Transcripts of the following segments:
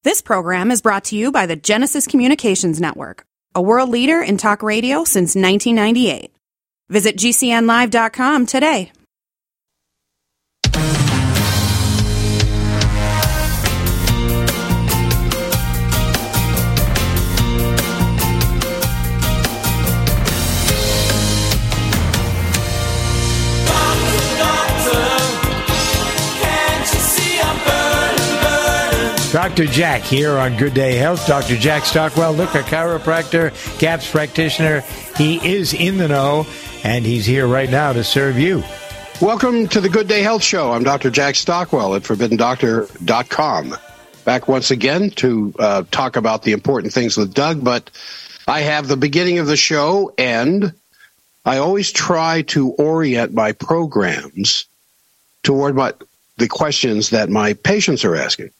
This program is brought to you by the Genesis Communications Network, a world leader in talk radio since 1998. Visit GCNlive.com today. Dr. Jack here on Good Day Health. Dr. Jack Stockwell, look, a chiropractor, CAPS practitioner. He is in the know, and he's here right now to serve you. Welcome to the Good Day Health Show. I'm Dr. Jack Stockwell at ForbiddenDoctor.com. Back once again to talk about the important things with Doug, but I have the beginning of the show, and I always try to orient my programs toward the questions that my patients are asking.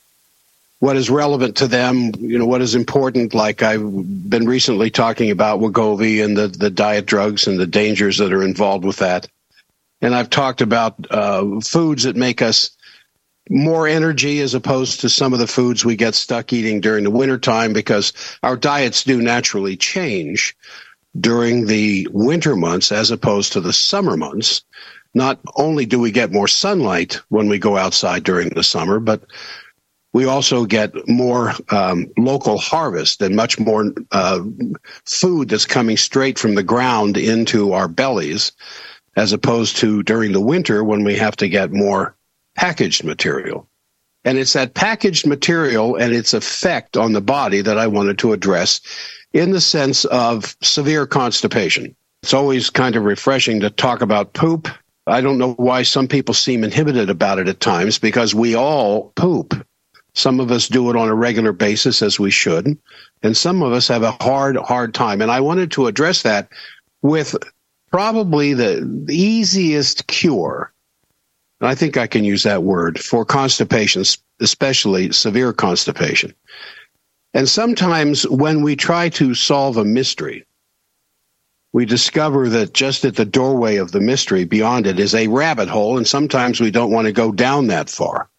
What is relevant to them, what is important, like I've been recently talking about Wegovy and the diet drugs and the dangers that are involved with that. And I've talked about foods that make us more energy as opposed to some of the foods we get stuck eating during the wintertime, because our diets do naturally change during the winter months as opposed to the summer months. Not only do we get more sunlight when we go outside during the summer, but we also get more local harvest and much more food that's coming straight from the ground into our bellies, as opposed to during the winter when we have to get more packaged material. And it's that packaged material and its effect on the body that I wanted to address in the sense of severe constipation. It's always kind of refreshing to talk about poop. I don't know why some people seem inhibited about it at times, because we all poop. Some of us do it on a regular basis, as we should, and some of us have a hard time. And I wanted to address that with probably the easiest cure, and I think I can use that word, for constipation, especially severe constipation. And sometimes when we try to solve a mystery, we discover that just at the doorway of the mystery, beyond it, is a rabbit hole, and sometimes we don't want to go down that far.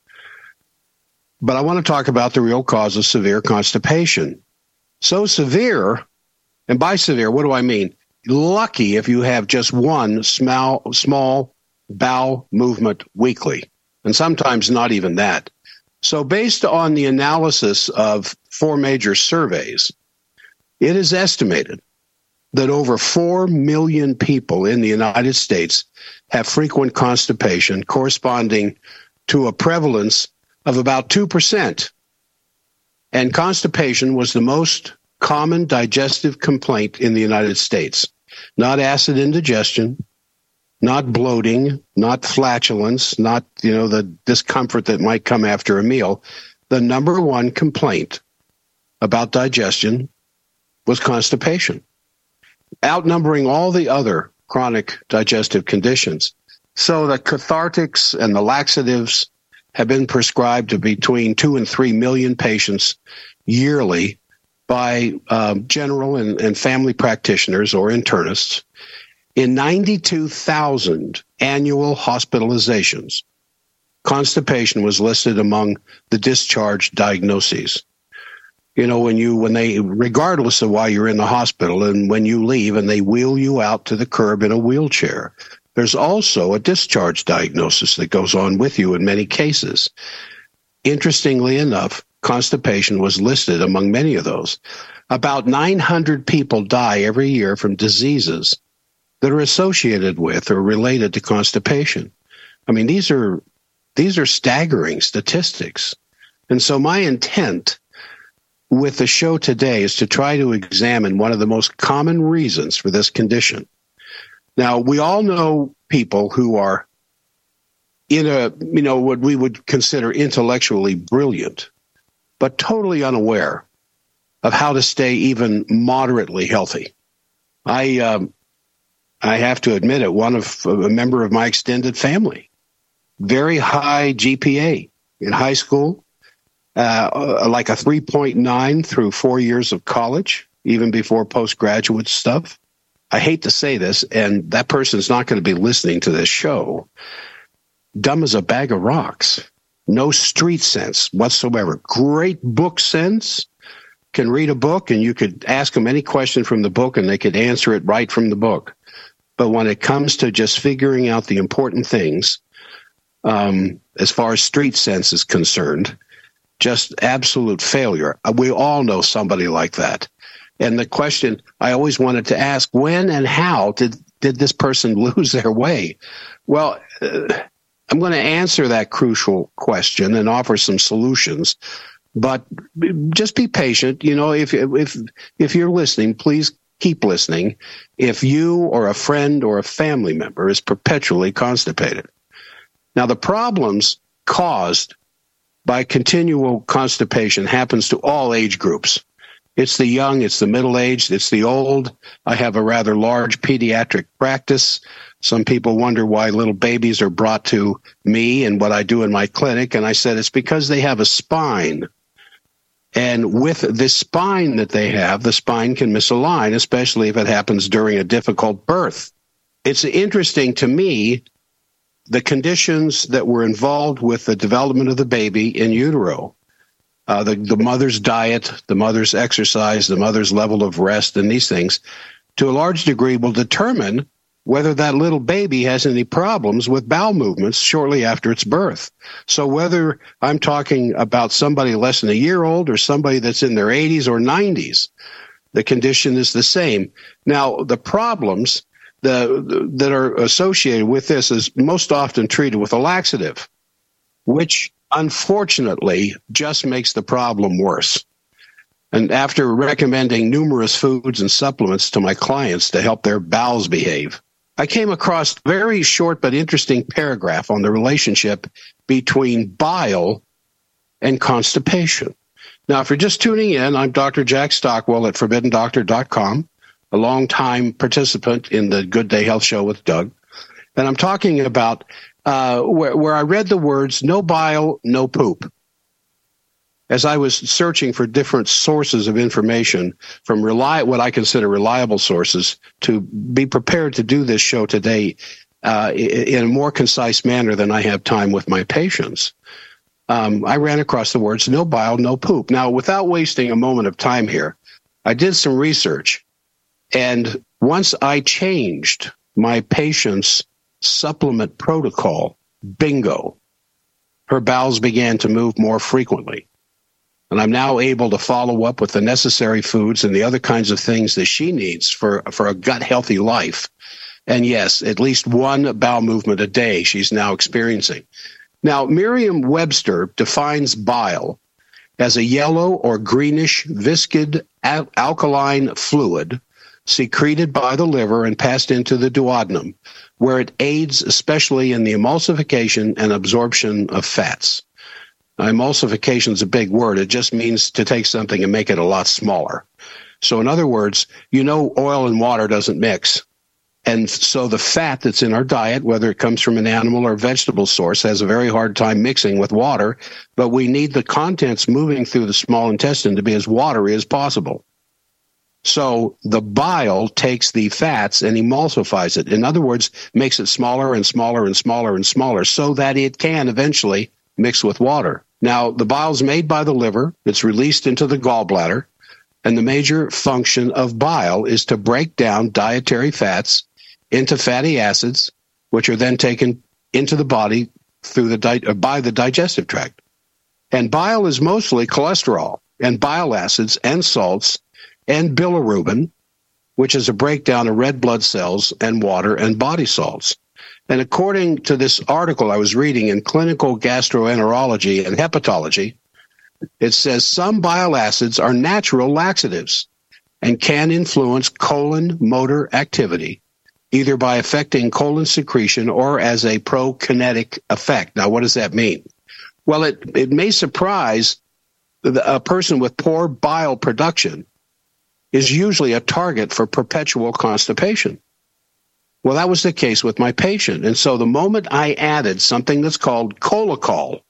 But I want to talk about the real cause of severe constipation. So severe, and by severe, what do I mean? Lucky if you have just one small bowel movement weekly, and sometimes not even that. So based on the analysis of 4 major surveys, it is estimated that over 4 million people in the United States have frequent constipation, corresponding to a prevalence of about 2%. And constipation was the most common digestive complaint in the United States. Not acid indigestion, not bloating, not flatulence, not, the discomfort that might come after a meal. The number one complaint about digestion was constipation, outnumbering all the other chronic digestive conditions. So the cathartics and the laxatives have been prescribed to between 2 and 3 million patients yearly by general and family practitioners or internists in 92,000 annual hospitalizations. Constipation was listed among the discharge diagnoses. When they, regardless of why you're in the hospital, and when you leave and they wheel you out to the curb in a wheelchair, there's also a discharge diagnosis that goes on with you in many cases. Interestingly enough, constipation was listed among many of those. About 900 people die every year from diseases that are associated with or related to constipation. I mean, these are staggering statistics. And so my intent with the show today is to try to examine one of the most common reasons for this condition. Now, we all know people who are in what we would consider intellectually brilliant, but totally unaware of how to stay even moderately healthy. I have to admit it, a member of my extended family, very high GPA in high school, like a 3.9 through 4 years of college, even before postgraduate stuff. I hate to say this, and that person's not going to be listening to this show. Dumb as a bag of rocks. no street sense whatsoever. Great book sense, can read a book, and you could ask them any question from the book, and they could answer it right from the book. But when it comes to just figuring out the important things, as far as street sense is concerned, just absolute failure. We all know somebody like that. And the question I always wanted to ask, when and how did this person lose their way? Well, I'm going to answer that crucial question and offer some solutions, but just be patient. You know, if you're listening, please keep listening. If you or a friend or a family member is perpetually constipated. Now, the problems caused by continual constipation happens to all age groups. It's the young, it's the middle-aged, it's the old. I have a rather large pediatric practice. Some people wonder why little babies are brought to me and what I do in my clinic. And I said it's because they have a spine. And with this spine that they have, the spine can misalign, especially if it happens during a difficult birth. It's interesting to me, the conditions that were involved with the development of the baby in utero. The mother's diet, the mother's exercise, the mother's level of rest, and these things, to a large degree, will determine whether that little baby has any problems with bowel movements shortly after its birth. So whether I'm talking about somebody less than a year old or somebody that's in their 80s or 90s, the condition is the same. Now, the problems that are associated with this is most often treated with a laxative, which unfortunately just makes the problem worse. And after recommending numerous foods and supplements to my clients to help their bowels behave, I came across a very short but interesting paragraph on the relationship between bile and constipation. Now, if you're just tuning in, I'm Dr. Jack Stockwell at ForbiddenDoctor.com, a longtime participant in the Good Day Health Show with Doug. And I'm talking about where I read the words, no bile, no poop. As I was searching for different sources of information from what I consider reliable sources to be prepared to do this show today in a more concise manner than I have time with my patients, I ran across the words, no bile, no poop. Now, without wasting a moment of time here, I did some research. And once I changed my patient's supplement protocol, bingo, her bowels began to move more frequently. And I'm now able to follow up with the necessary foods and the other kinds of things that she needs for a gut-healthy life. And yes, at least one bowel movement a day she's now experiencing. Now, Merriam-Webster defines bile as a yellow or greenish viscid alkaline fluid secreted by the liver and passed into the duodenum, where it aids especially in the emulsification and absorption of fats. Now, emulsification is a big word. It just means to take something and make it a lot smaller. So in other words, you know, oil and water doesn't mix. And so the fat that's in our diet, whether it comes from an animal or vegetable source, has a very hard time mixing with water, but we need the contents moving through the small intestine to be as watery as possible. So the bile takes the fats and emulsifies it. In other words, makes it smaller and smaller and smaller and smaller so that it can eventually mix with water. Now, the bile is made by the liver. It's released into the gallbladder. And the major function of bile is to break down dietary fats into fatty acids, which are then taken into the body through by the digestive tract. And bile is mostly cholesterol and bile acids and salts and bilirubin, which is a breakdown of red blood cells and water and body salts. And according to this article I was reading in Clinical Gastroenterology and Hepatology, it says some bile acids are natural laxatives and can influence colon motor activity, either by affecting colon secretion or as a prokinetic effect. Now, what does that mean? Well, it may surprise a person with poor bile production is usually a target for perpetual constipation. Well, that was the case with my patient. And so the moment I added something that's called Cholacol,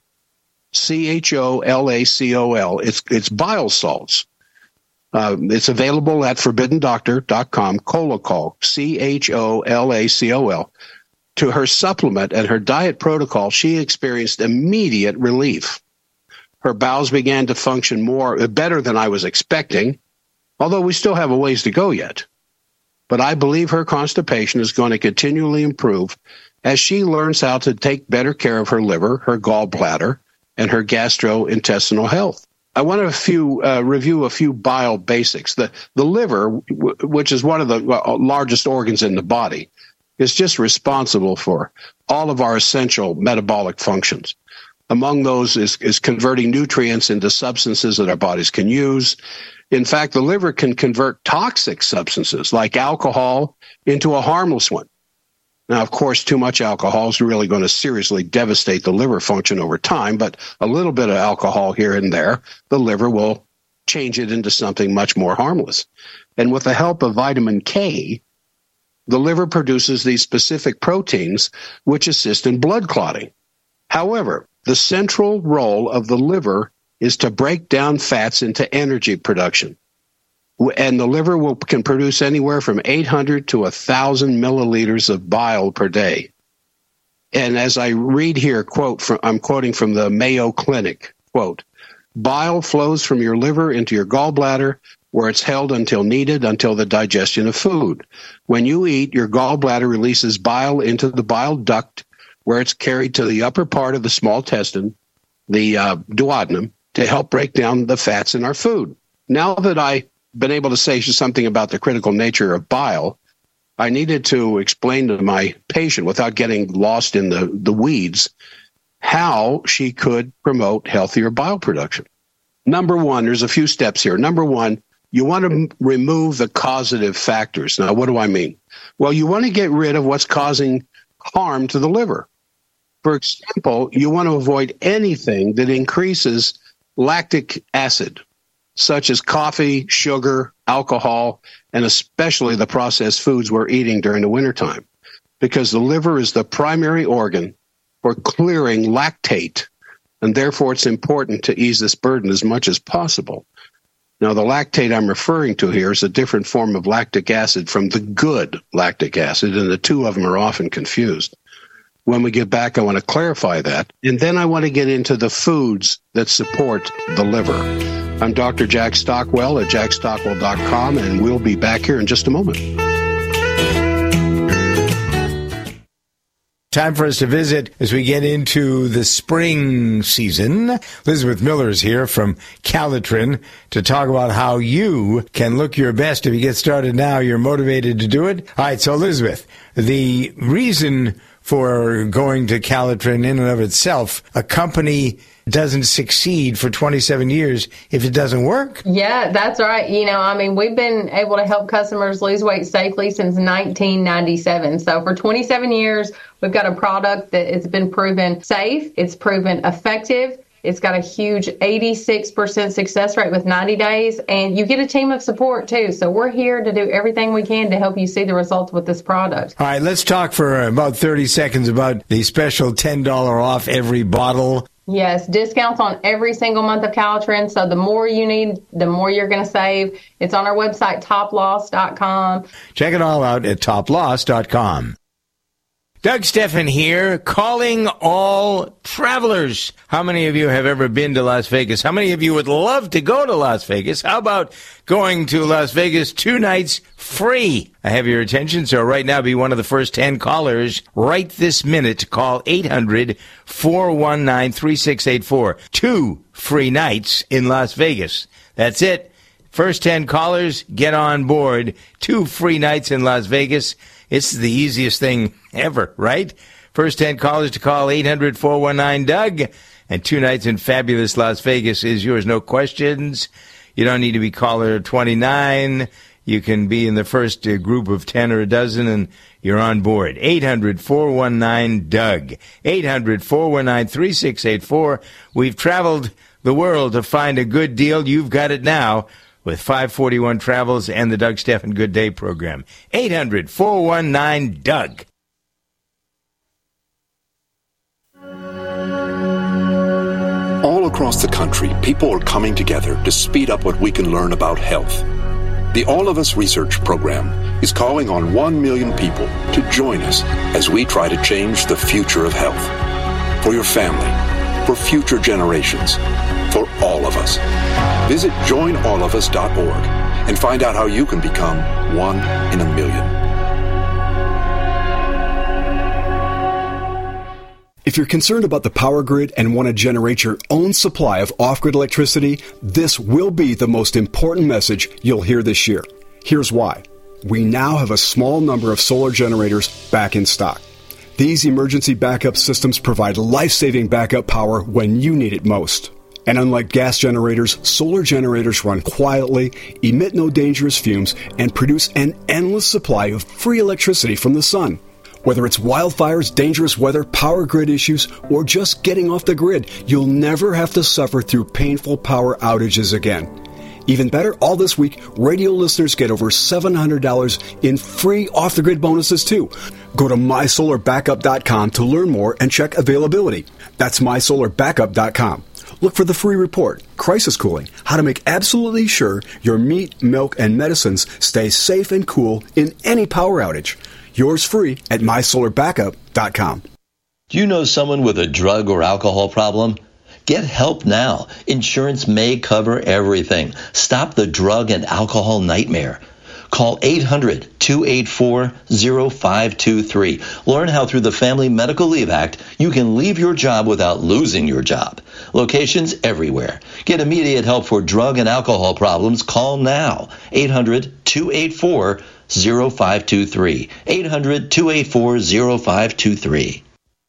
CHOLACOL, it's bile salts. It's available at ForbiddenDoctor.com, Cholacol, CHOLACOL. to her supplement and her diet protocol, she experienced immediate relief. Her bowels began to function better than I was expecting, although we still have a ways to go yet. But I believe her constipation is going to continually improve as she learns how to take better care of her liver, her gallbladder, and her gastrointestinal health. I want to review a few bile basics. The liver, which is one of the largest organs in the body, is just responsible for all of our essential metabolic functions. Among those is converting nutrients into substances that our bodies can use. In fact, the liver can convert toxic substances like alcohol into a harmless one. Now, of course, too much alcohol is really going to seriously devastate the liver function over time, but a little bit of alcohol here and there, the liver will change it into something much more harmless. And with the help of vitamin K, the liver produces these specific proteins which assist in blood clotting. However, the central role of the liver is to break down fats into energy production. And the liver can produce anywhere from 800 to 1,000 milliliters of bile per day. And as I read here, I'm quoting from the Mayo Clinic, quote, bile flows from your liver into your gallbladder, where it's held until needed until the digestion of food. When you eat, your gallbladder releases bile into the bile duct, where it's carried to the upper part of the small intestine, the duodenum, to help break down the fats in our food. Now that I've been able to say something about the critical nature of bile, I needed to explain to my patient, without getting lost in the weeds, how she could promote healthier bile production. Number one, there's a few steps here. Number one, you want to remove the causative factors. Now, what do I mean? Well, you want to get rid of what's causing harm to the liver. For example, you want to avoid anything that increases lactic acid, such as coffee, sugar, alcohol, and especially the processed foods we're eating during the wintertime, because the liver is the primary organ for clearing lactate, and therefore it's important to ease this burden as much as possible. Now, the lactate I'm referring to here is a different form of lactic acid from the good lactic acid, and the two of them are often confused. When we get back, I want to clarify that, and then I want to get into the foods that support the liver. I'm Dr. Jack Stockwell at jackstockwell.com, and we'll be back here in just a moment. Time for us to visit as we get into the spring season. Elizabeth Miller is here from Calitrin to talk about how you can look your best. If you get started now, you're motivated to do it. All right, so Elizabeth, the reason for going to Calitrin in and of itself, a company doesn't succeed for 27 years if it doesn't work. Yeah, that's right. We've been able to help customers lose weight safely since 1997. So for 27 years, we've got a product that has been proven safe. It's proven effective. It's got a huge 86% success rate with 90 days, and you get a team of support, too. So we're here to do everything we can to help you see the results with this product. All right, let's talk for about 30 seconds about the special $10 off every bottle. Yes, discounts on every single month of Calitrin. So the more you need, the more you're going to save. It's on our website, toploss.com. Check it all out at toploss.com. Doug Steffen here, calling all travelers. How many of you have ever been to Las Vegas? How many of you would love to go to Las Vegas? How about going to Las Vegas 2 nights free? I have your attention, so right now be one of the first 10 callers right this minute to call 800-419-3684. 2 free nights in Las Vegas. That's it. First 10 callers, get on board. 2 free nights in Las Vegas. It's the easiest thing ever, right? First 10 callers to call 800-419-DOUG. And 2 nights in fabulous Las Vegas is yours. No questions. You don't need to be caller 29. You can be in the first group of 10 or a dozen, and you're on board. 800-419-DOUG. 800-419-3684. We've traveled the world to find a good deal. You've got it now with 541 Travels and the Doug Steffen Good Day program. 800-419-DOUG. All across the country, people are coming together to speed up what we can learn about health. The All of Us Research Program is calling on 1 million people to join us as we try to change the future of health. For your family, for future generations, for all of us. Visit joinallofus.org and find out how you can become 1 in a million. If you're concerned about the power grid and want to generate your own supply of off-grid electricity, this will be the most important message you'll hear this year. Here's why. We now have a small number of solar generators back in stock. These emergency backup systems provide life-saving backup power when you need it most. And unlike gas generators, solar generators run quietly, emit no dangerous fumes, and produce an endless supply of free electricity from the sun. Whether it's wildfires, dangerous weather, power grid issues, or just getting off the grid, you'll never have to suffer through painful power outages again. Even better, all this week, radio listeners get over $700 in free off-the-grid bonuses, too. Go to mysolarbackup.com to learn more and check availability. That's mysolarbackup.com. Look for the free report, Crisis Cooling, how to make absolutely sure your meat, milk, and medicines stay safe and cool in any power outage. Yours free at mysolarbackup.com. Do you know someone with a drug or alcohol problem? Get help now. Insurance may cover everything. Stop the drug and alcohol nightmare. Call 800-284-0523. Learn how through the Family Medical Leave Act, you can leave your job without losing your job. Locations everywhere. Get immediate help for drug and alcohol problems. Call now. 800-284-0523. 800-284-0523.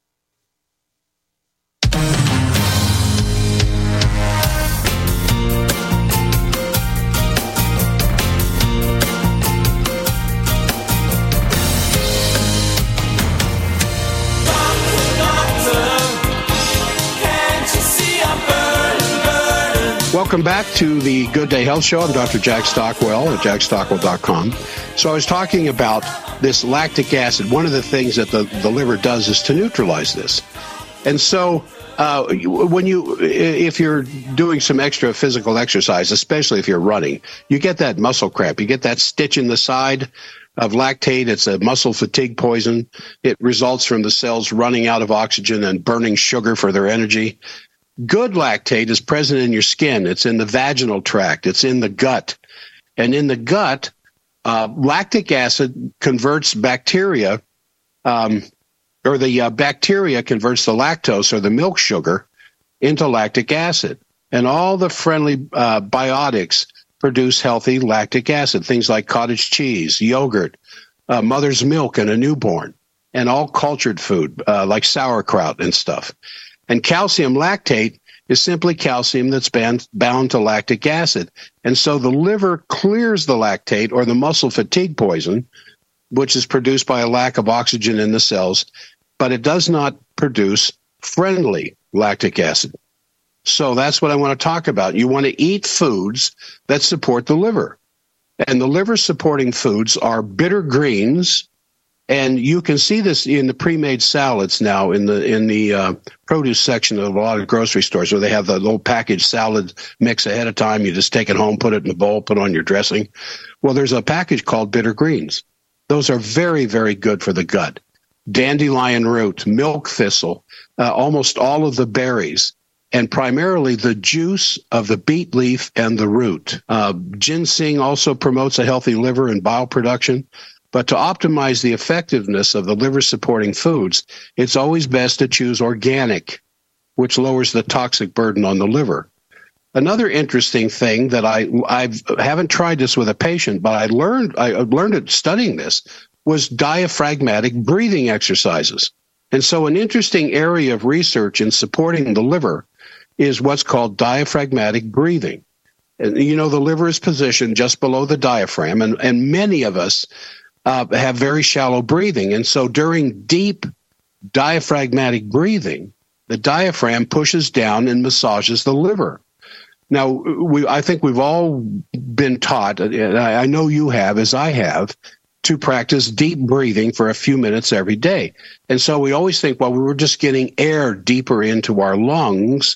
Welcome back to the Good Day Health Show. I'm Dr. Jack Stockwell at jackstockwell.com. So I was talking about this lactic acid. One of the things that the liver does is to neutralize this. And so if you're doing some extra physical exercise, especially if you're running, you get that muscle cramp. You get that stitch in the side of lactate. It's a muscle fatigue poison. It results from the cells running out of oxygen and burning sugar for their energy. Good lactate is present in your skin. It's in the vaginal tract. It's in the gut. And in the gut, lactic acid converts bacteria, bacteria converts the lactose or the milk sugar into lactic acid. And all the friendly biotics produce healthy lactic acid, things like cottage cheese, yogurt, mother's milk in a newborn, and all cultured food like sauerkraut and stuff. And calcium lactate is simply calcium that's bound to lactic acid. And so the liver clears the lactate or the muscle fatigue poison, which is produced by a lack of oxygen in the cells, but it does not produce friendly lactic acid. So that's what I want to talk about. You want to eat foods that support the liver. And the liver supporting foods are bitter greens. And you can see this in the pre-made salads now in the produce section of a lot of grocery stores, where they have the little packaged salad mix ahead of time. You just take it home, put it in a bowl, put it on your dressing. Well, there's a package called bitter greens. Those are very, very good for the gut. Dandelion root, milk thistle, almost all of the berries, and primarily the juice of the beet leaf and the root. Ginseng also promotes a healthy liver and bile production. But to optimize the effectiveness of the liver-supporting foods, it's always best to choose organic, which lowers the toxic burden on the liver. Another interesting thing that I haven't tried this with a patient, but I learned it studying this, was diaphragmatic breathing exercises. And so an interesting area of research in supporting the liver is what's called diaphragmatic breathing. And, you know, the liver is positioned just below the diaphragm, and many of us have very shallow breathing. And so during deep diaphragmatic breathing, the diaphragm pushes down and massages the liver. Now, I think we've all been taught, and I know you have, as I have, to practice deep breathing for a few minutes every day. And so we always think, well, we were just getting air deeper into our lungs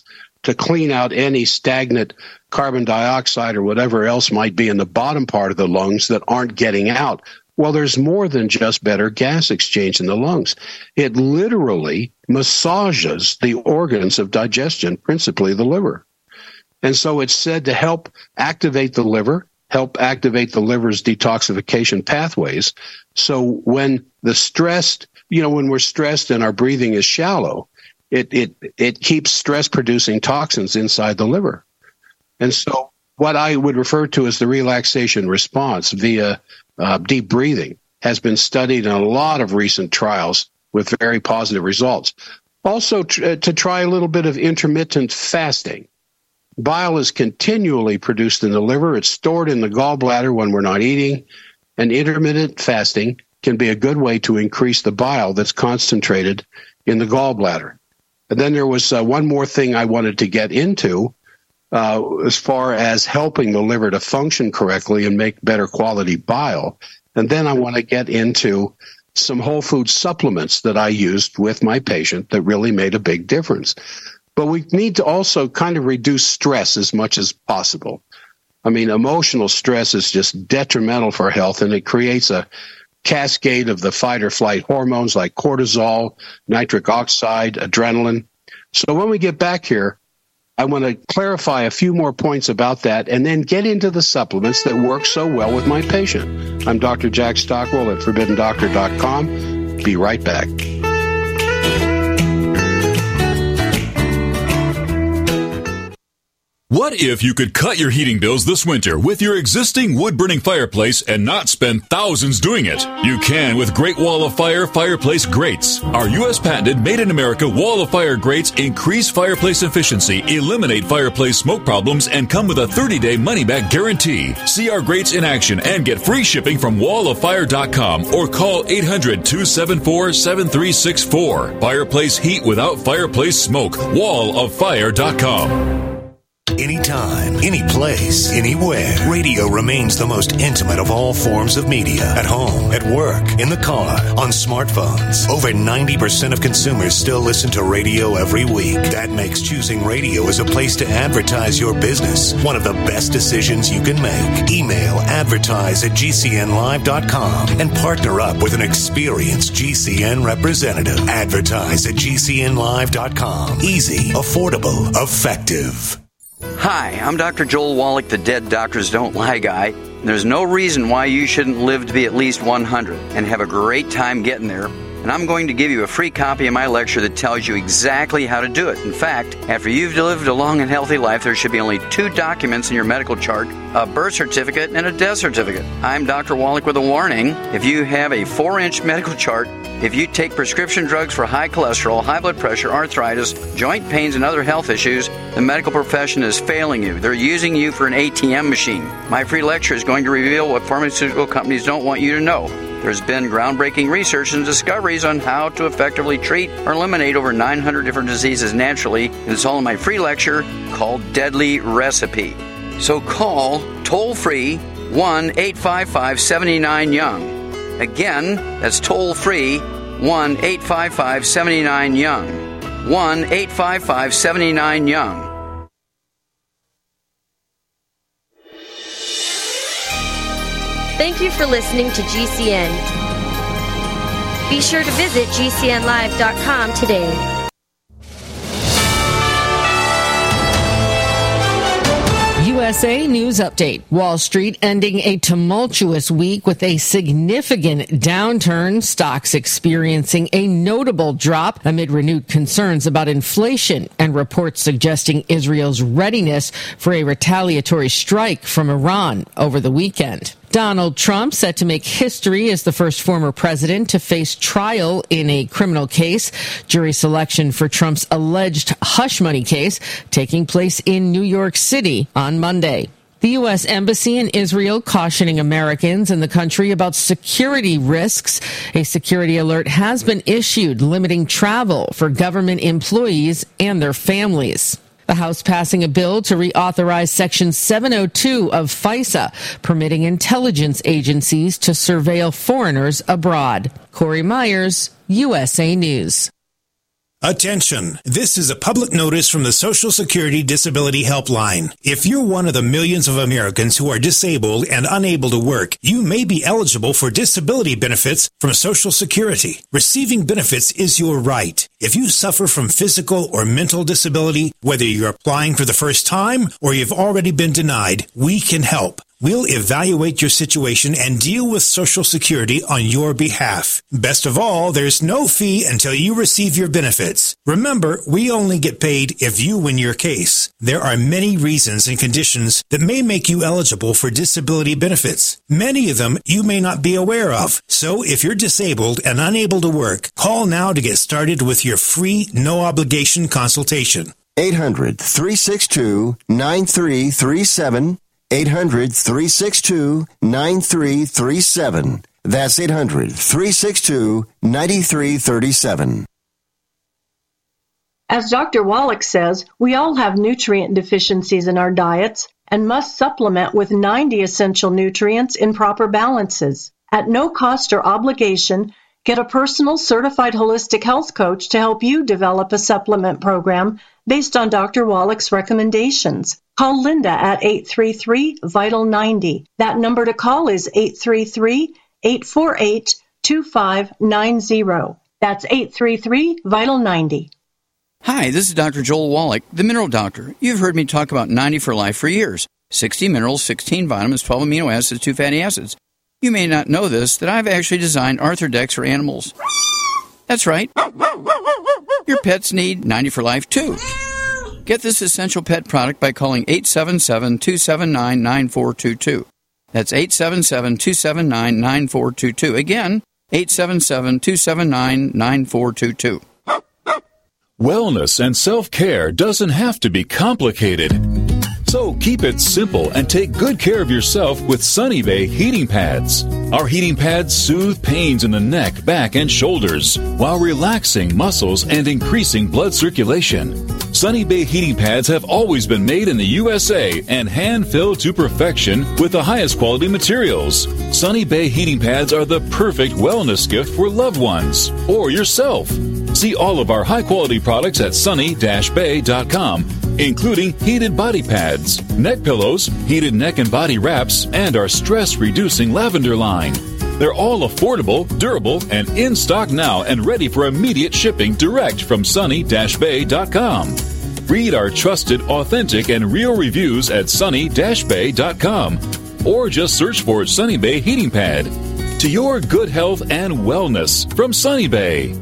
to clean out any stagnant carbon dioxide or whatever else might be in the bottom part of the lungs that aren't getting out. Well, there's more than just better gas exchange in the lungs. It literally massages the organs of digestion, principally the liver. And so it's said to help activate the liver, help activate the liver's detoxification pathways. So when the stressed, when we're stressed and our breathing is shallow, it keeps stress-producing toxins inside the liver. And so what I would refer to as the relaxation response via deep breathing has been studied in a lot of recent trials with very positive results. Also, to try a little bit of intermittent fasting. Bile is continually produced in the liver. It's stored in the gallbladder when we're not eating. And intermittent fasting can be a good way to increase the bile that's concentrated in the gallbladder. And then there was one more thing I wanted to get into as far as helping the liver to function correctly and make better quality bile. And then I want to get into some whole food supplements that I used with my patient that really made a big difference. But we need to also kind of reduce stress as much as possible. I mean, emotional stress is just detrimental for health, and it creates a cascade of the fight-or-flight hormones like cortisol, nitric oxide, adrenaline. So when we get back here, I want to clarify a few more points about that and then get into the supplements that work so well with my patient. I'm Dr. Jack Stockwell at ForbiddenDoctor.com. Be right back. What if you could cut your heating bills this winter with your existing wood-burning fireplace and not spend thousands doing it? You can with Great Wall of Fire fireplace grates. Our U.S. patented made-in-America Wall of Fire grates increase fireplace efficiency, eliminate fireplace smoke problems, and come with a 30-day money-back guarantee. See our grates in action and get free shipping from walloffire.com or call 800-274-7364. Fireplace heat without fireplace smoke. walloffire.com. Anytime, any place, anywhere. Radio remains the most intimate of all forms of media. At home, at work, in the car, on smartphones. Over 90% of consumers still listen to radio every week. That makes choosing radio as a place to advertise your business one of the best decisions you can make. Email advertise@gcnlive.com and partner up with an experienced GCN representative. Advertise@gcnlive.com. Easy, affordable, effective. Hi, I'm Dr. Joel Wallach, the Dead Doctors Don't Lie guy. There's no reason why you shouldn't live to be at least 100 and have a great time getting there. And I'm going to give you a free copy of my lecture that tells you exactly how to do it. In fact, after you've lived a long and healthy life, there should be only 2 documents in your medical chart, a birth certificate and a death certificate. I'm Dr. Wallach with a warning. If you have a 4-inch medical chart, if you take prescription drugs for high cholesterol, high blood pressure, arthritis, joint pains, and other health issues, the medical profession is failing you. They're using you for an ATM machine. My free lecture is going to reveal what pharmaceutical companies don't want you to know. There's been groundbreaking research and discoveries on how to effectively treat or eliminate over 900 different diseases naturally, and it's all in my free lecture called Deadly Recipe. So call toll-free 1-855-79-YOUNG. Again, that's toll-free 1-855-79-YOUNG. 1-855-79-YOUNG. Thank you for listening to GCN. Be sure to visit GCNlive.com today. USA News Update. Wall Street ending a tumultuous week with a significant downturn. Stocks experiencing a notable drop amid renewed concerns about inflation and reports suggesting Israel's readiness for a retaliatory strike from Iran over the weekend. Donald Trump set to make history as the first former president to face trial in a criminal case. Jury selection for Trump's alleged hush money case taking place in New York City on Monday. The U.S. Embassy in Israel cautioning Americans in the country about security risks. A security alert has been issued limiting travel for government employees and their families. The House passing a bill to reauthorize Section 702 of FISA, permitting intelligence agencies to surveil foreigners abroad. Corey Myers, USA News. Attention! This is a public notice from the Social Security Disability Helpline. If you're one of the millions of Americans who are disabled and unable to work, you may be eligible for disability benefits from Social Security. Receiving benefits is your right. If you suffer from physical or mental disability, whether you're applying for the first time or you've already been denied, we can help. We'll evaluate your situation and deal with Social Security on your behalf. Best of all, there's no fee until you receive your benefits. Remember, we only get paid if you win your case. There are many reasons and conditions that may make you eligible for disability benefits. Many of them you may not be aware of. So if you're disabled and unable to work, call now to get started with your free, no-obligation consultation. 800-362-9337. 800-362-9337. That's 800-362-9337. As Dr. Wallach says, we all have nutrient deficiencies in our diets and must supplement with 90 essential nutrients in proper balances. At no cost or obligation, get a personal certified holistic health coach to help you develop a supplement program based on Dr. Wallach's recommendations. Call Linda at 833-VITAL-90. That number to call is 833-848-2590. That's 833-VITAL-90. Hi, this is Dr. Joel Wallach, the Mineral Doctor. You've heard me talk about 90 for Life for years. 60 minerals, 16 vitamins, 12 amino acids, 2 fatty acids. You may not know this, that I've actually designed Arthrodex for animals. That's right. Your pets need 90 for Life, too. Get this essential pet product by calling 877-279-9422. That's 877-279-9422. Again, 877-279-9422. Wellness and self-care doesn't have to be complicated. So keep it simple and take good care of yourself with Sunny Bay heating pads. Our heating pads soothe pains in the neck, back, and shoulders while relaxing muscles and increasing blood circulation. Sunny Bay heating pads have always been made in the USA and hand-filled to perfection with the highest quality materials. Sunny Bay heating pads are the perfect wellness gift for loved ones or yourself. See all of our high-quality products at sunny-bay.com, including heated body pads, neck pillows, heated neck and body wraps, and our stress-reducing lavender line. They're all affordable, durable, and in stock now and ready for immediate shipping direct from sunny-bay.com. Read our trusted, authentic, and real reviews at sunny-bay.com or just search for Sunny Bay Heating Pad. To your good health and wellness from Sunny Bay.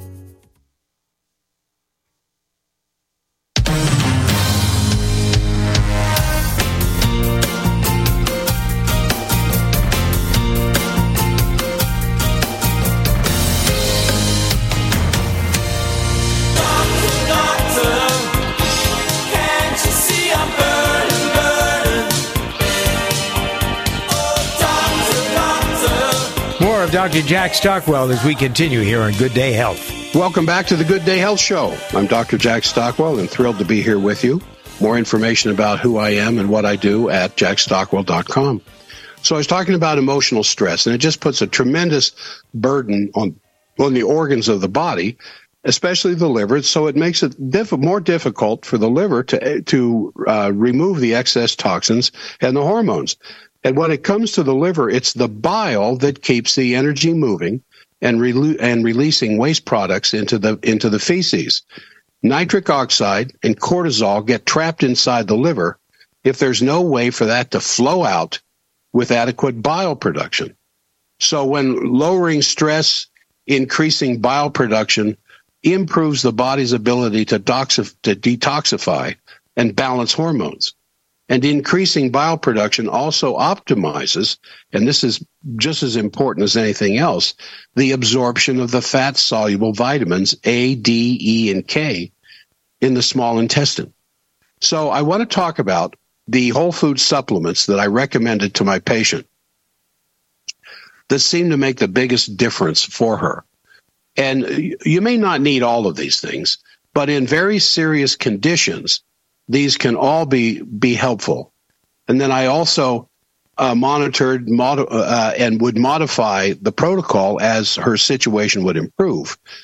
Dr. Jack Stockwell as we continue here on Good Day Health. Welcome back to the Good Day Health Show. I'm Dr. Jack Stockwell and thrilled to be here with you. More information about who I am and what I do at jackstockwell.com. So I was talking about emotional stress, and it just puts a tremendous burden on the organs of the body, especially the liver. So it makes it more difficult for the liver to remove the excess toxins and the hormones. And when it comes to the liver, it's the bile that keeps the energy moving and releasing waste products into the feces. Nitric oxide and cortisol get trapped inside the liver if there's no way for that to flow out with adequate bile production. So when lowering stress, increasing bile production improves the body's ability to detoxify and balance hormones. And increasing bile production also optimizes, and this is just as important as anything else, the absorption of the fat-soluble vitamins A, D, E, and K in the small intestine. So I want to talk about the whole food supplements that I recommended to my patient that seem to make the biggest difference for her. And you may not need all of these things, but in very serious conditions, these can all be helpful. And then I also monitored and would modify the protocol as her situation would improve.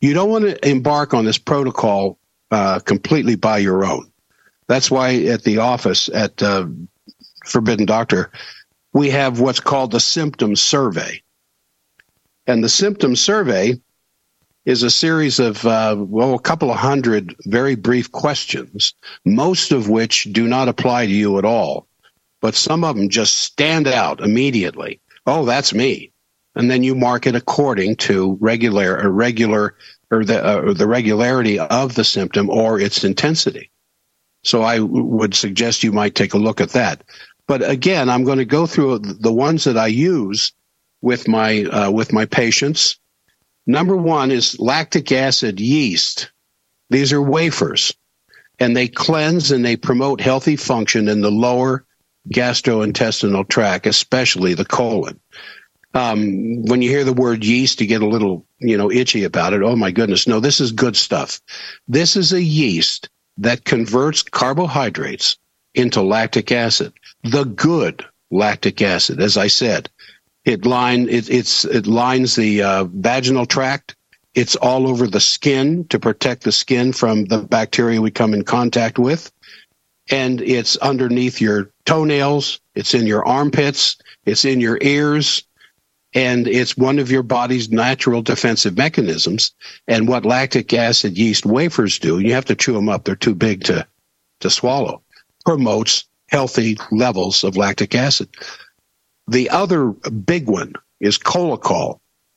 You don't want to embark on this protocol completely by your own. That's why at the office at Forbidden Doctor, we have what's called the symptom survey. And the symptom survey is a series of, a couple of hundred very brief questions, most of which do not apply to you at all. But some of them just stand out immediately. Oh, that's me. And then you mark it according to the regularity of the symptom or its intensity. So I would suggest you might take a look at that. But again, I'm going to go through the ones that I use with my patients. Number one is lactic acid yeast. These are wafers, and they cleanse and they promote healthy function in the lower gastrointestinal tract, especially the colon. When you hear the word yeast, you get a little, itchy about it. Oh my goodness. No, this is good stuff. This is a yeast that converts carbohydrates into lactic acid, the good lactic acid. As I said, it lines the vaginal tract. It's all over the skin to protect the skin from the bacteria we come in contact with. And it's underneath your toenails. It's in your armpits. It's in your ears. And it's one of your body's natural defensive mechanisms. And what lactic acid yeast wafers do, you have to chew them up. They're too big to swallow. Promotes healthy levels of lactic acid. The other big one is Cholacol,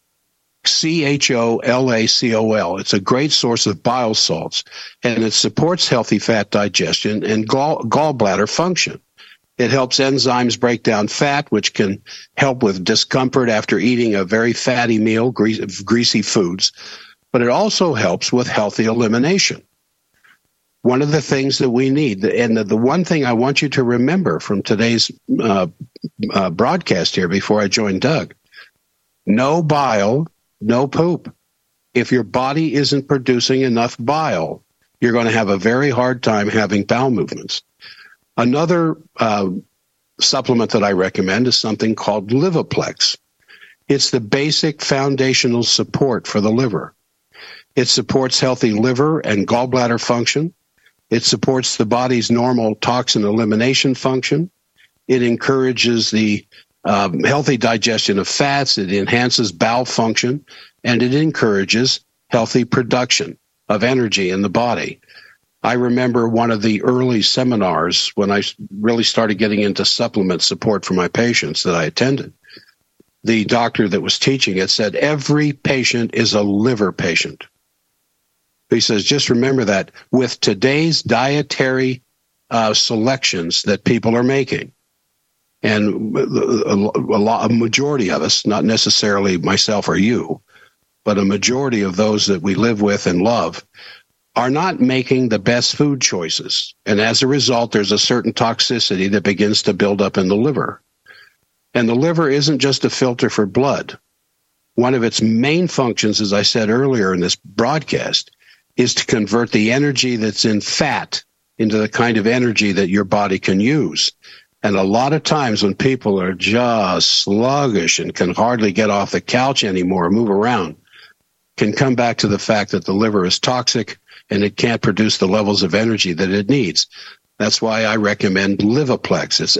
CHOLACOL. It's a great source of bile salts, and it supports healthy fat digestion and gallbladder function. It helps enzymes break down fat, which can help with discomfort after eating a very fatty meal, greasy foods. But it also helps with healthy elimination. One of the things that we need, and the one thing I want you to remember from today's broadcast here before I join Doug, no bile, no poop. If your body isn't producing enough bile, you're going to have a very hard time having bowel movements. Another supplement that I recommend is something called Livoplex. It's the basic foundational support for the liver. It supports healthy liver and gallbladder function. It supports the body's normal toxin elimination function. It encourages the healthy digestion of fats. It enhances bowel function, and it encourages healthy production of energy in the body. I remember one of the early seminars when I really started getting into supplement support for my patients that I attended. The doctor that was teaching it said, every patient is a liver patient. He says, just remember that with today's dietary selections that people are making, and a majority of us, not necessarily myself or you, but a majority of those that we live with and love, are not making the best food choices. And as a result, there's a certain toxicity that begins to build up in the liver. And the liver isn't just a filter for blood. One of its main functions, as I said earlier in this broadcast, is to convert the energy that's in fat into the kind of energy that your body can use. And a lot of times when people are just sluggish and can hardly get off the couch anymore or move around, can come back to the fact that the liver is toxic and it can't produce the levels of energy that it needs. That's why I recommend Livoplex. It's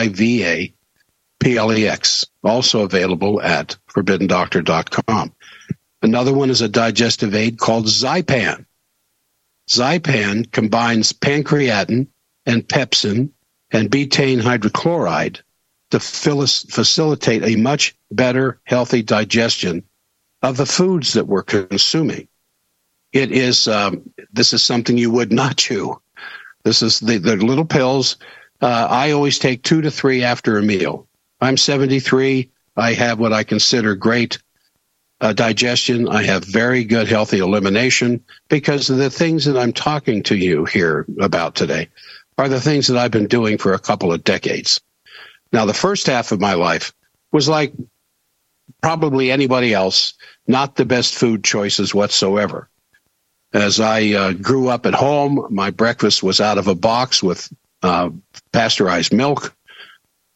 LIVAPLEX, also available at ForbiddenDoctor.com. Another one is a digestive aid called Zypan. Zypan combines pancreatin and pepsin and betaine hydrochloride to facilitate a much better healthy digestion of the foods that we're consuming. It is this is something you would not chew. This is the little pills. I always take 2 to 3 after a meal. I'm 73. I have what I consider great digestion. I have very good healthy elimination because of the things that I'm talking to you here about today are the things that I've been doing for a couple of decades. Now, the first half of my life was like probably anybody else, not the best food choices whatsoever. As I grew up at home, my breakfast was out of a box with pasteurized milk.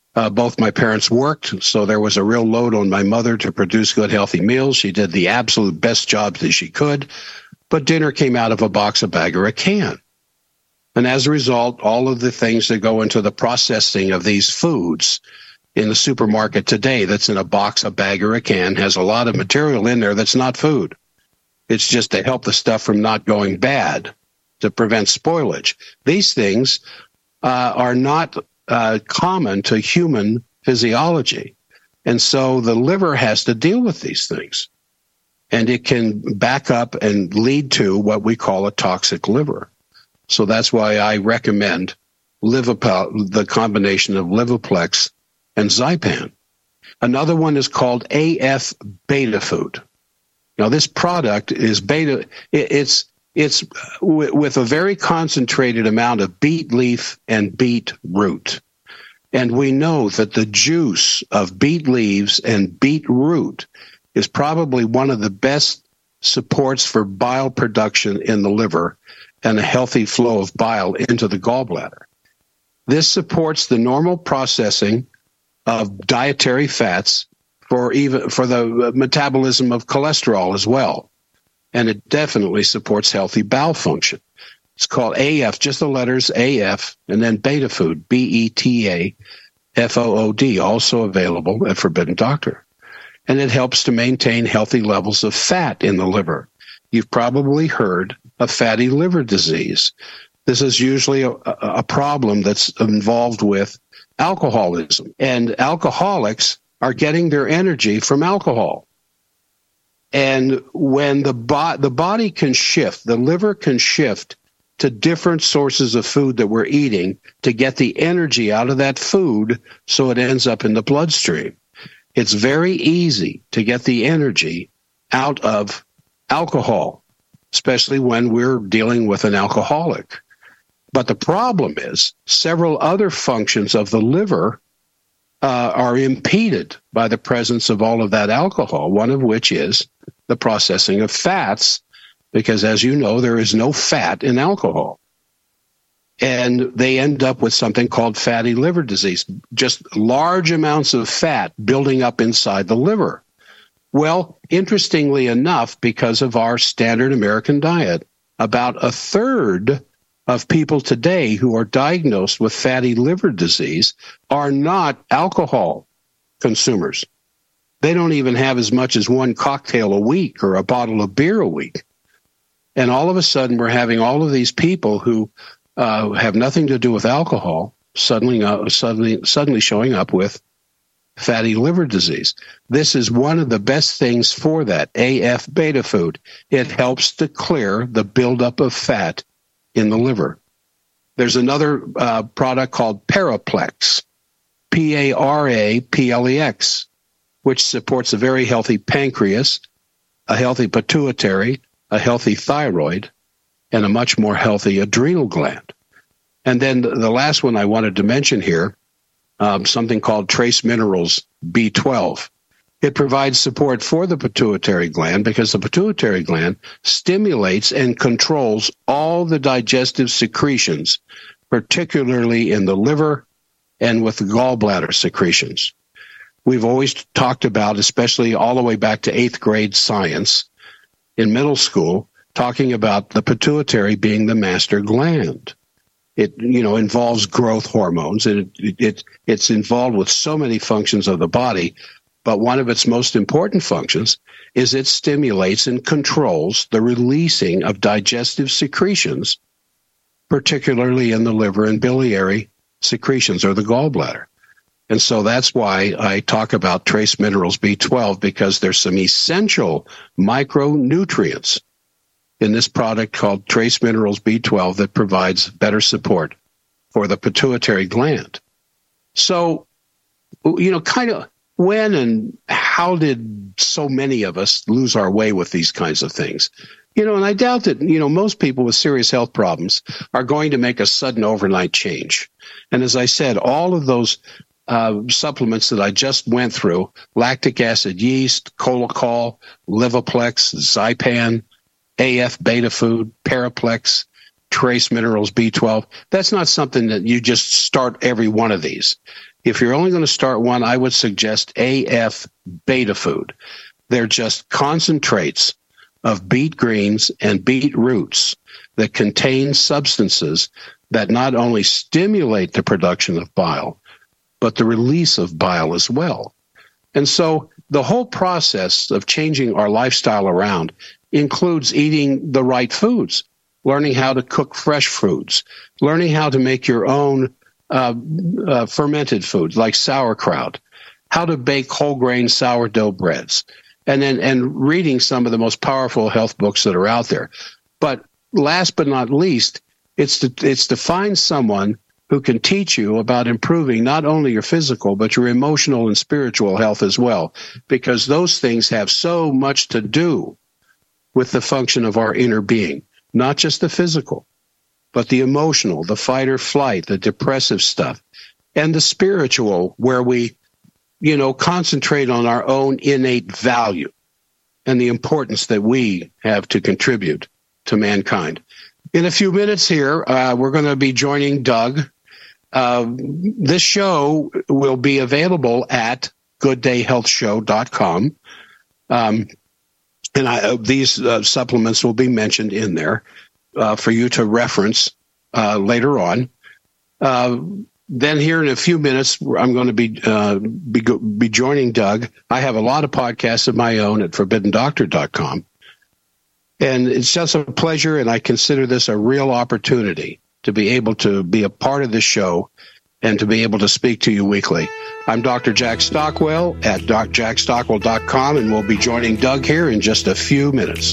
Both my parents worked, so there was a real load on my mother to produce good, healthy meals. She did the absolute best job that she could, but dinner came out of a box, a bag, or a can. And as a result, all of the things that go into the processing of these foods in the supermarket today that's in a box, a bag, or a can has a lot of material in there that's not food. It's just to help the stuff from not going bad, to prevent spoilage. These things are not common to human physiology. And so the liver has to deal with these things. And it can back up and lead to what we call a toxic liver. So that's why I recommend the combination of Livoplex and Zypan. Another one is called AF Beta Food. Now, this product is beta. It's with a very concentrated amount of beet leaf and beet root. And we know that the juice of beet leaves and beet root is probably one of the best supports for bile production in the liver and a healthy flow of bile into the gallbladder. This supports the normal processing of dietary fats for the metabolism of cholesterol as well. And it definitely supports healthy bowel function. It's called AF, just the letters AF, and then Beta Food, BETAFOOD, also available at Forbidden Doctor. And it helps to maintain healthy levels of fat in the liver. You've probably heard of fatty liver disease. This is usually a problem that's involved with alcoholism. And alcoholics are getting their energy from alcohol. And when the body can shift, the liver can shift to different sources of food that we're eating to get the energy out of that food so it ends up in the bloodstream. It's very easy to get the energy out of alcohol, especially when we're dealing with an alcoholic. But the problem is several other functions of the liver are impeded by the presence of all of that alcohol, one of which is the processing of fats, because as you know, there is no fat in alcohol. And they end up with something called fatty liver disease, just large amounts of fat building up inside the liver. Well, interestingly enough, because of our standard American diet, about a third of people today who are diagnosed with fatty liver disease are not alcohol consumers. They don't even have as much as one cocktail a week or a bottle of beer a week. And all of a sudden, we're having all of these people who have nothing to do with alcohol suddenly showing up with fatty liver disease. This is one of the best things for that, AF Beta Food. It helps to clear the buildup of fat in the liver. There's another product called Paraplex, Paraplex, which supports a very healthy pancreas, a healthy pituitary, a healthy thyroid, and a much more healthy adrenal gland. And then the last one I wanted to mention here, something called Trace Minerals B12. It provides support for the pituitary gland because the pituitary gland stimulates and controls all the digestive secretions, particularly in the liver and with the gallbladder secretions. We've always talked about, especially all the way back to 8th grade science in middle school, talking about the pituitary being the master gland. It, involves growth hormones, and it's involved with so many functions of the body. But one of its most important functions is it stimulates and controls the releasing of digestive secretions, particularly in the liver and biliary secretions or the gallbladder. And so that's why I talk about Trace Minerals B12, because there's some essential micronutrients in this product called Trace Minerals B12 that provides better support for the pituitary gland. So, kind of when and how did so many of us lose our way with these kinds of things? And I doubt that, most people with serious health problems are going to make a sudden overnight change. And as I said, all of those supplements that I just went through, lactic acid yeast, Cholacol, Livoplex, Zypan, AF Beta Food, Paraplex, trace minerals, B12. That's not something that you just start every one of these. If you're only going to start one, I would suggest AF Beta Food. They're just concentrates of beet greens and beet roots that contain substances that not only stimulate the production of bile, but the release of bile as well. And so the whole process of changing our lifestyle around includes eating the right foods, learning how to cook fresh foods, learning how to make your own fermented foods like sauerkraut, how to bake whole grain sourdough breads, and reading some of the most powerful health books that are out there. But last but not least, it's to find someone who can teach you about improving not only your physical, but your emotional and spiritual health as well, because those things have so much to do with the function of our inner being, not just the physical, but the emotional, the fight or flight, the depressive stuff, and the spiritual, where we, concentrate on our own innate value and the importance that we have to contribute to mankind. In a few minutes here, we're going to be joining Doug. This show will be available at gooddayhealthshow.com. These supplements will be mentioned in there for you to reference later on. Then here in a few minutes, I'm going to be joining Doug. I have a lot of podcasts of my own at ForbiddenDoctor.com. And it's just a pleasure, and I consider this a real opportunity to be able to be a part of this show and to be able to speak to you weekly. I'm Dr. Jack Stockwell at drjackstockwell.com, and we'll be joining Doug here in just a few minutes.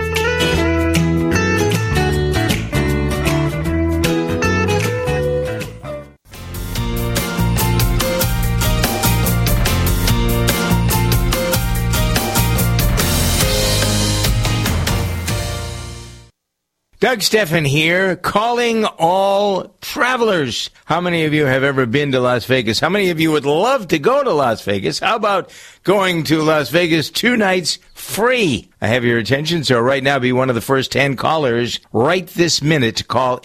Doug Stephan here, calling all travelers. How many of you have ever been to Las Vegas? How many of you would love to go to Las Vegas? How about going to Las Vegas 2 nights free? I have your attention, so right now be one of the first 10 callers right this minute to call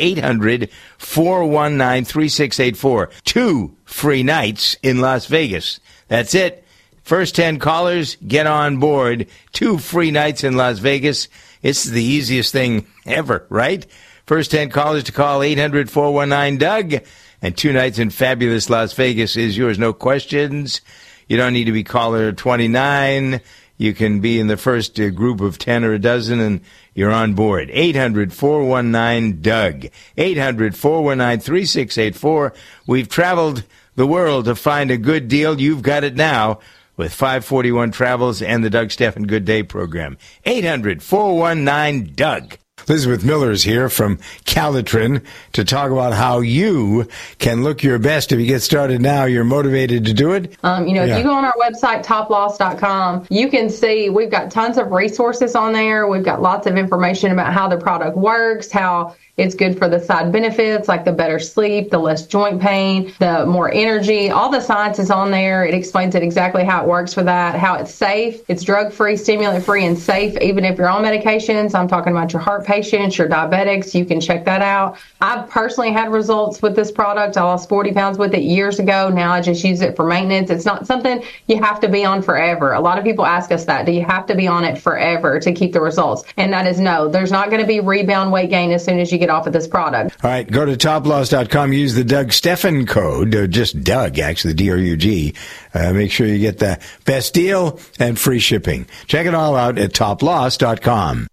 800-419-3684. 2 free nights in Las Vegas. That's it. First 10 callers, get on board. 2 free nights in Las Vegas. It's the easiest thing ever, right? First 10 callers to call 800-419-DOUG. And 2 nights in fabulous Las Vegas is yours. No questions. You don't need to be caller 29. You can be in the first group of 10 or a dozen, and you're on board. 800-419-DOUG. 800-419-3684. We've traveled the world to find a good deal. You've got it now with 541 Travels and the Doug Stephan Good Day program. 800-419-DOUG. Elizabeth Miller is here from Calitrin to talk about how you can look your best. If you get started now, you're motivated to do it. If you go on our website, toploss.com, you can see we've got tons of resources on there. We've got lots of information about how the product works, how it's good for the side benefits, like the better sleep, the less joint pain, the more energy. All the science is on there. It explains it exactly how it works for that, how it's safe. It's drug-free, stimulant-free, and safe, even if you're on medications. I'm talking about your heart patients, your diabetics. You can check that out. I've personally had results with this product. I lost 40 pounds with it years ago. Now I just use it for maintenance. It's not something you have to be on forever. A lot of people ask us that. Do you have to be on it forever to keep the results? And that is no. There's not going to be rebound weight gain as soon as you get off of this product. All right, go to toploss.com, use the Doug Stephan code, just Doug, actually, D-O-U-G. Make sure you get the best deal and free shipping. Check it all out at toploss.com.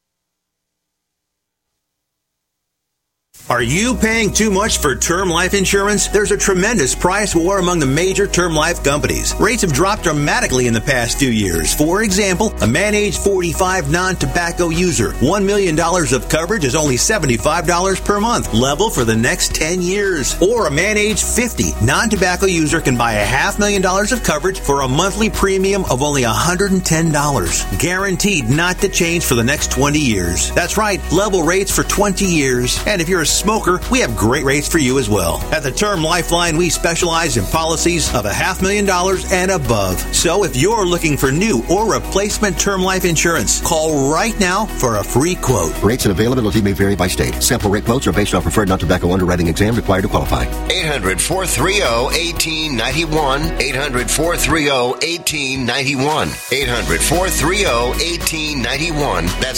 Are you paying too much for term life insurance? There's a tremendous price war among the major term life companies. Rates have dropped dramatically in the past few years. For example, a man age 45 non-tobacco user, $1 million of coverage is only $75 per month, level for the next 10 years. Or a man age 50 non-tobacco user can buy $500,000 of coverage for a monthly premium of only $110, guaranteed not to change for the next 20 years. That's right, level rates for 20 years. And if you're a smoker, we have great rates for you as well. At the Term Lifeline, we specialize in policies of $500,000 and above. So if you're looking for new or replacement term life insurance, call right now for a free quote. Rates and availability may vary by state. Sample rate quotes are based on preferred non-tobacco underwriting exam required to qualify. 800-430-1891. 800-430-1891. 800-430-1891. That's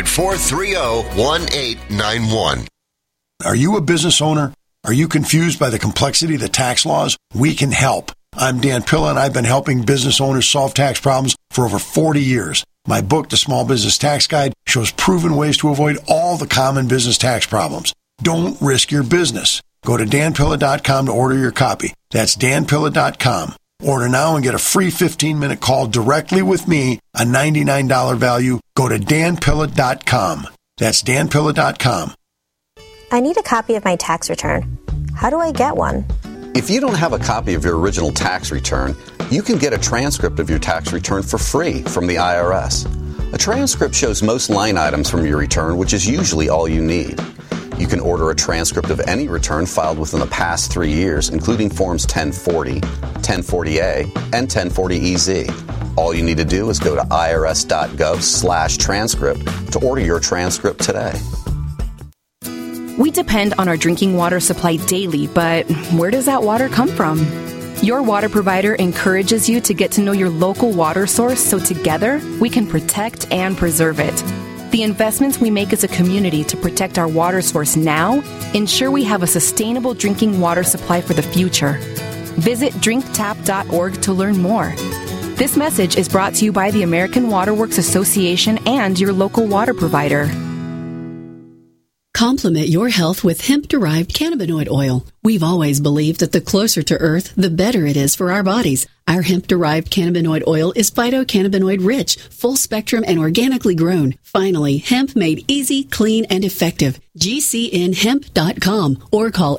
800-430-1891. Are you a business owner? Are you confused by the complexity of the tax laws? We can help. I'm Dan Pilla, and I've been helping business owners solve tax problems for over 40 years. My book, The Small Business Tax Guide, shows proven ways to avoid all the common business tax problems. Don't risk your business. Go to danpilla.com to order your copy. That's danpilla.com. Order now and get a free 15-minute call directly with me, a $99 value. Go to danpilla.com. That's danpilla.com. I need a copy of my tax return. How do I get one? If you don't have a copy of your original tax return, you can get a transcript of your tax return for free from the IRS. A transcript shows most line items from your return, which is usually all you need. You can order a transcript of any return filed within the past 3 years, including Forms 1040, 1040A, and 1040EZ. All you need to do is go to irs.gov/transcript to order your transcript today. We depend on our drinking water supply daily, but where does that water come from? Your water provider encourages you to get to know your local water source so together we can protect and preserve it. The investments we make as a community to protect our water source now ensure we have a sustainable drinking water supply for the future. Visit drinktap.org to learn more. This message is brought to you by the American Water Works Association and your local water provider. Complement your health with hemp-derived cannabinoid oil. We've always believed that the closer to Earth, the better it is for our bodies. Our hemp-derived cannabinoid oil is phytocannabinoid-rich, full-spectrum, and organically grown. Finally, hemp made easy, clean, and effective. GCNhemp.com or call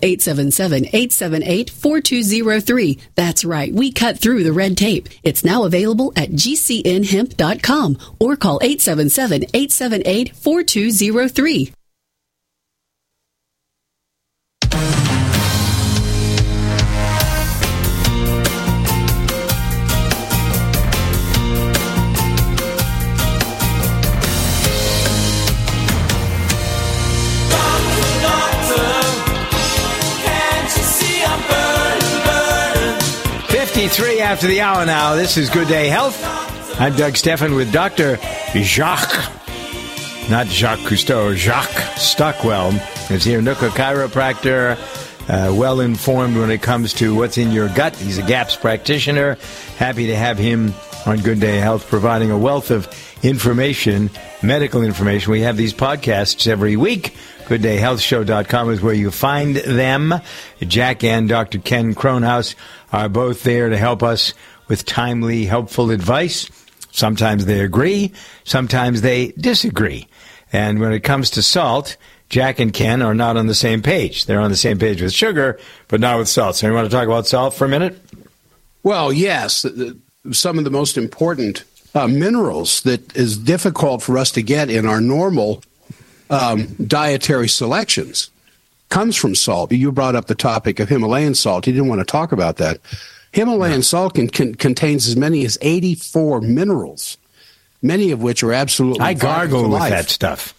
877-878-4203. That's right, we cut through the red tape. It's now available at GCNhemp.com or call 877-878-4203. After the hour now. This is Good Day Health. I'm Doug Stephan with Dr. Jacques, not Jacques Cousteau, Jacques Stockwell. He's here, Nooka chiropractor, well informed when it comes to what's in your gut. He's a GAPS practitioner. Happy to have him on Good Day Health, providing a wealth of information, medical information. We have these podcasts every week. GoodDayHealthShow.com is where you find them. Jack and Dr. Ken Kronhaus are both there to help us with timely, helpful advice. Sometimes they agree, sometimes they disagree. And when it comes to salt, Jack and Ken are not on the same page. They're on the same page with sugar, but not with salt. So you want to talk about salt for a minute? Well, yes. Some of the most important minerals that is difficult for us to get in our normal dietary selections comes from salt. You brought up the topic of Himalayan salt. You didn't want to talk about that. Himalayan salt contains as many as 84 minerals, many of which are absolutely I gargle with that stuff.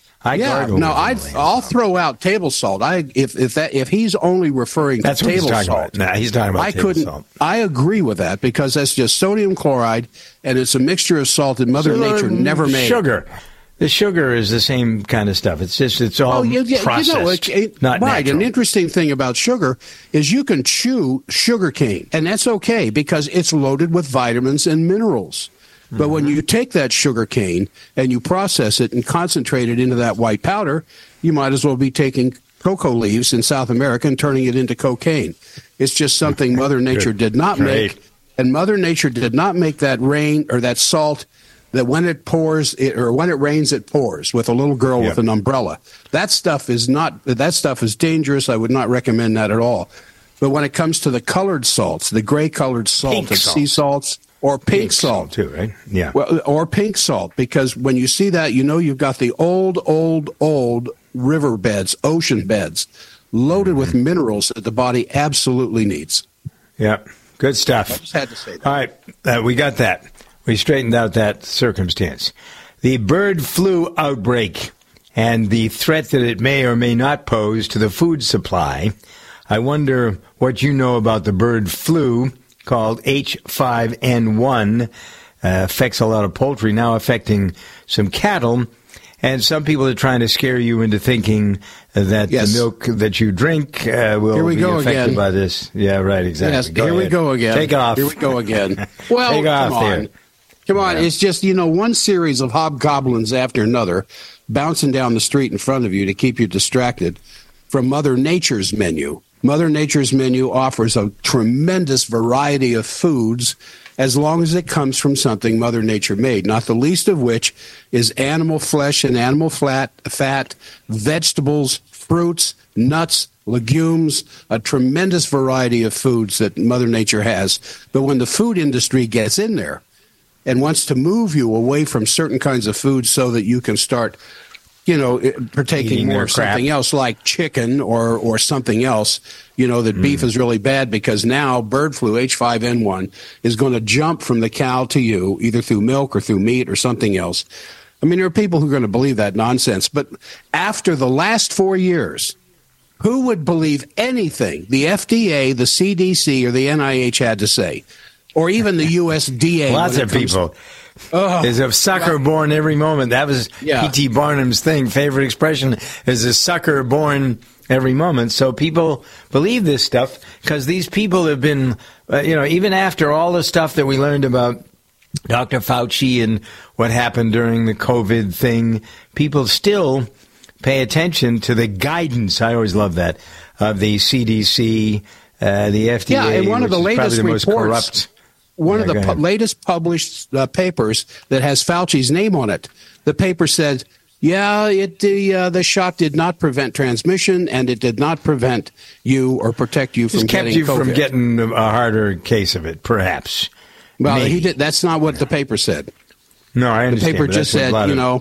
I'll throw out table salt. If he's only referring to table salt, he's talking about table salt. I agree with that because that's just sodium chloride, and it's a mixture of salt that Mother Nature never made. Sugar. The sugar is the same kind of stuff. It's just, it's all processed, not right. Natural. An interesting thing about sugar is you can chew sugar cane, and that's okay because it's loaded with vitamins and minerals. But when you take that sugar cane and you process it and concentrate it into that white powder, you might as well be taking cocoa leaves in South America and turning it into cocaine. It's just something Mother Nature did not make, and Mother Nature did not make that rain or that salt that when it pours, or when it rains, it pours with a little girl with an umbrella. That stuff is dangerous. I would not recommend that at all. But when it comes to the colored salts, the gray colored salt of sea salts, or pink salt too, right? Yeah. Well, or pink salt, because when you see that, you know you've got the old riverbeds, ocean beds, loaded with minerals that the body absolutely needs. Yep. Good stuff. I just had to say that. All right. We got that. We straightened out that circumstance. The bird flu outbreak and the threat that it may or may not pose to the food supply. I wonder what you know about the bird flu called H5N1. Affects a lot of poultry, now affecting some cattle. And some people are trying to scare you into thinking that the milk that you drink will be affected by this. Yeah, right, exactly. Yes, here we go again. Take off. Here we go again. Well, Take off there. Come on. It's just, one series of hobgoblins after another bouncing down the street in front of you to keep you distracted from Mother Nature's menu. Mother Nature's menu offers a tremendous variety of foods as long as it comes from something Mother Nature made, not the least of which is animal flesh and animal fat, vegetables, fruits, nuts, legumes, a tremendous variety of foods that Mother Nature has. But when the food industry gets in there and wants to move you away from certain kinds of foods so that you can start partaking Eating more of something else like chicken or something else, that beef is really bad because now bird flu, H5N1, is going to jump from the cow to you, either through milk or through meat or something else. I mean, there are people who are going to believe that nonsense. But after the last 4 years, who would believe anything the5FDA, the CDC, or the NIH had to say? Or even the USDA? Lots of people. There's a sucker born every moment. That was P.T. Barnum's favorite expression, is a sucker born every moment. So people believe this stuff because these people have been, even after all the stuff that we learned about Dr. Fauci and what happened during the COVID thing, people still pay attention to the guidance. I always love that, of the CDC, the FDA. Yeah, and one of the latest reports. corrupt. One of the latest published papers that has Fauci's name on it. The paper said, the shot did not prevent transmission, and it did not prevent you or protect you from getting COVID. Kept you from getting a harder case of it, perhaps. Well, he did. That's not what the paper said. No, I understand. The paper just said,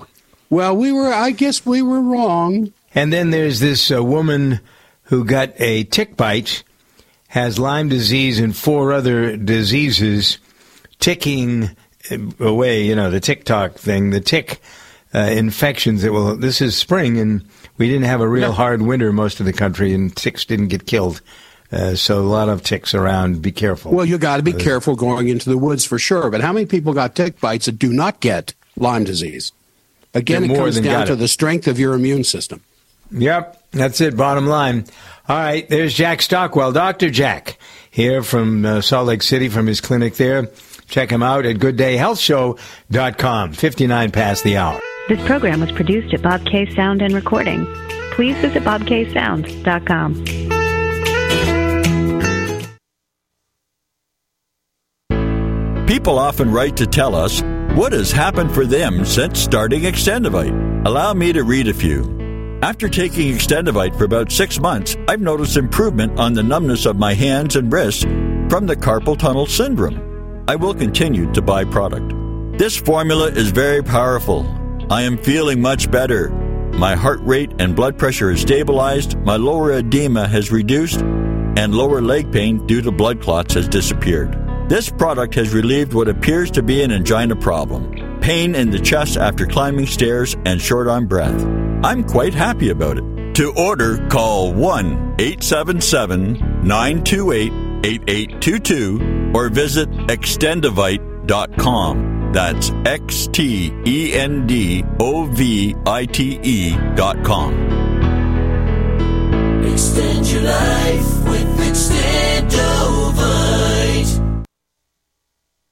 I guess we were wrong. And then there's this woman who got a tick bite, has Lyme disease and 4 other diseases, ticking away, the TikTok thing, the tick infections that this is spring, and we didn't have a real hard winter most of the country, and ticks didn't get killed. So a lot of ticks around. Be careful. Well, you got to be careful going into the woods for sure. But how many people got tick bites that do not get Lyme disease? Again, it comes down to the strength of your immune system. Yep, that's it, bottom line. All right, there's Jack Stockwell, Dr. Jack, here from Salt Lake City from his clinic there. Check him out at GoodDayHealthShow.com, 59 past the hour. This program was produced at Bob K. Sound and Recording. Please visit BobKSound.com. People often write to tell us what has happened for them since starting Extendivite. Allow me to read a few. After taking Extendivite for about 6 months, I've noticed improvement on the numbness of my hands and wrists from the carpal tunnel syndrome. I will continue to buy product. This formula is very powerful. I am feeling much better. My heart rate and blood pressure is stabilized, my lower edema has reduced, and lower leg pain due to blood clots has disappeared. This product has relieved what appears to be an angina problem, pain in the chest after climbing stairs, and short on breath. I'm quite happy about it. To order, call 1-877-928-8822 or visit Extendivite.com. That's XTENDOVITE.com. Extend your life with Extendivite.